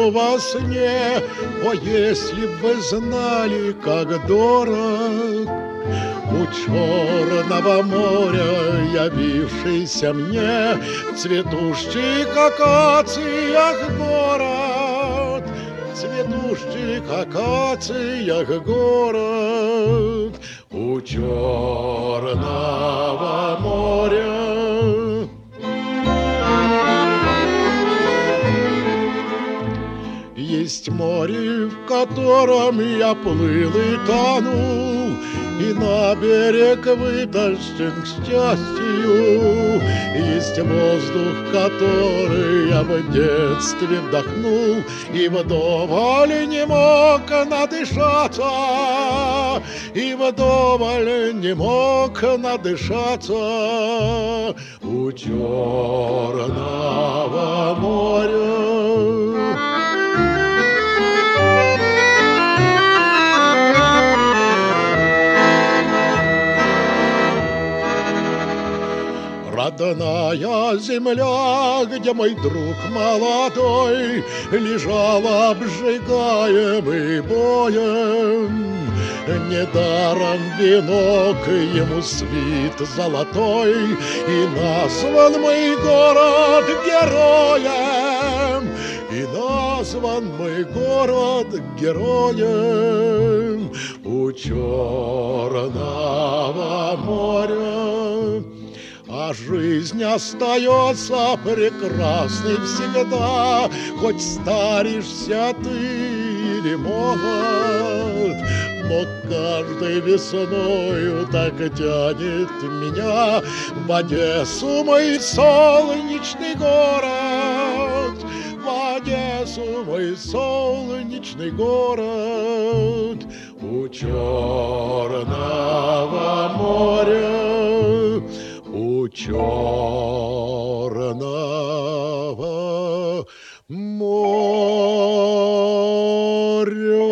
вижу во сне. О, если б вы знали, как дорог у черного моря явившийся мне в цветущих акациях город, в цветущих акациях город у черного моря. Есть море, в котором я плыл и тонул, и на берег вытащен к счастью. Есть воздух, который я в детстве вдохнул, и вдоволь не мог надышаться, и вдоволь не мог надышаться у черного моря. Родная земля, где мой друг молодой лежал обжигаемый боем, недаром венок ему свит золотой, и назван мой город героем, и назван мой город героем у черного моря. А жизнь остается прекрасной всегда, хоть старишься ты или молод. Но каждой весною так тянет меня в Одессу, мой солнечный город, в Одессу, мой солнечный город у черного моря. У черного моря.